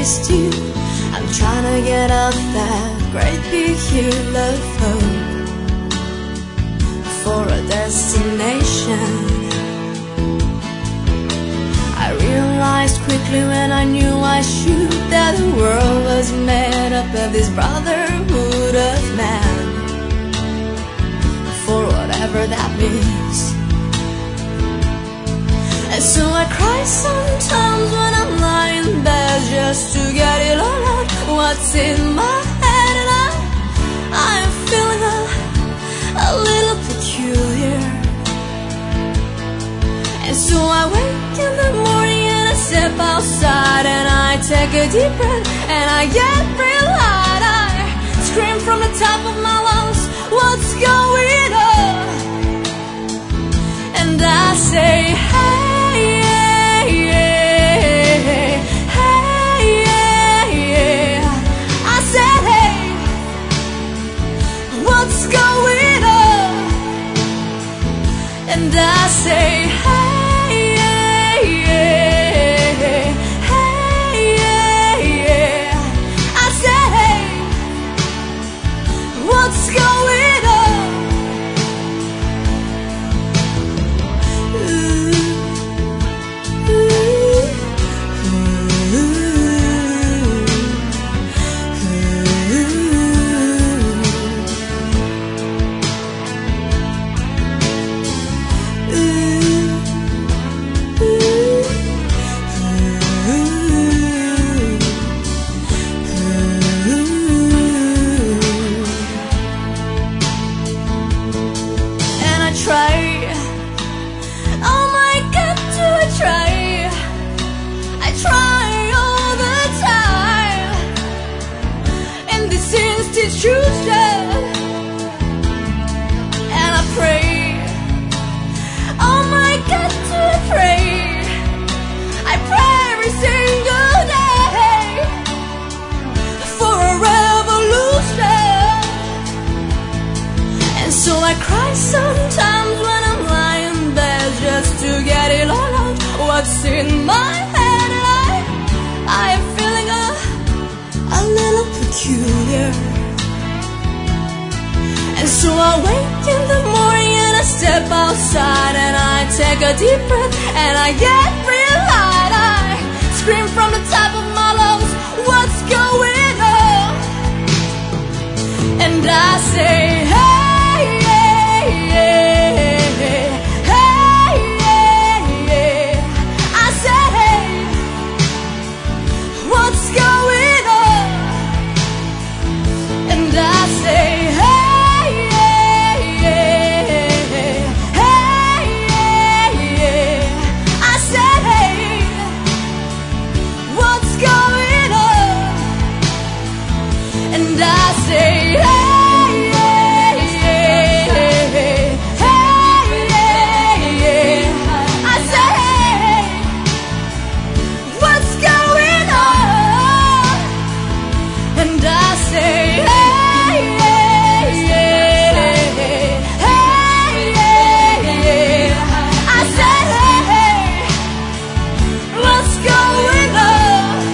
is you. I'm trying to get up that great big hill of hope for a destination. I realized quickly when I knew I should that the world was made up of this brotherhood of man, for whatever that means. And so I cry sometimes when I'm lying in bed just to get it all out, what's in my head. And I'm feeling a little peculiar. And so I wake in the morning and I step outside and I take a deep breath and I get real light. I scream from the top of my lungs, what's going on? And I say, hey. What's going on? And I say, hey, I said, hey, what's going on? Tuesday, and I pray, oh my God, do I pray? I pray every single day for a revolution. And so I cry sometimes when I'm lying in bed just to get it all out, what's in my head. And I am feeling a little peculiar. And so I wake in the morning and I step outside and I take a deep breath and I get real light. I scream from the top of my lungs, what's going on? And I say, hey, I said, hey, what's going on? And I say, hey, and I say, I say, what's going on? And I say, I say, what's going on?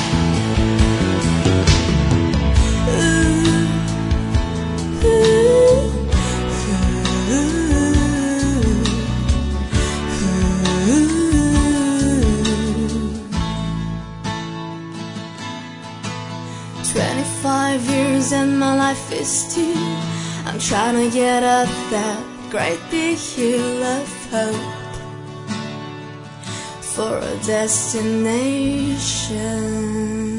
Years and my life is still, I'm trying to get up that great big hill of hope for a destination.